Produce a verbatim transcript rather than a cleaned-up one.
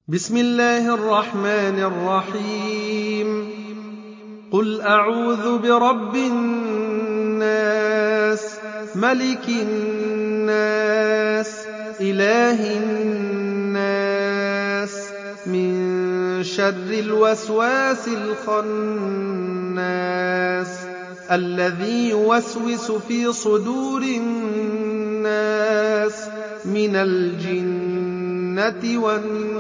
بسم الله الرحمن الرحيم قل أعوذ برب الناس ملك الناس إله الناس من شر الوسواس الخناس الذي يوسوس في صدور الناس من الجنة والناس